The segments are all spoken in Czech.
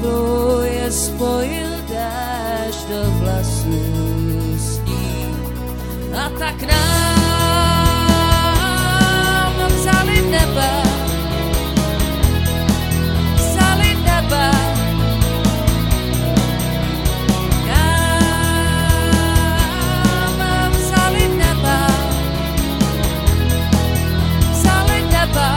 tebou je spojil dáš do vlasů sníh. A tak nám vzali nebe, vzali nebe. Nám vzali nebe, vzali nebe.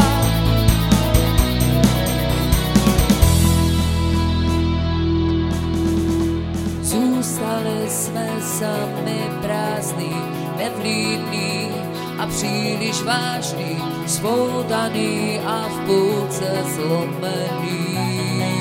Zůstali jsme sami prázdní, nevlídný a příliš vážný, spoutaný a v půlce zlomený.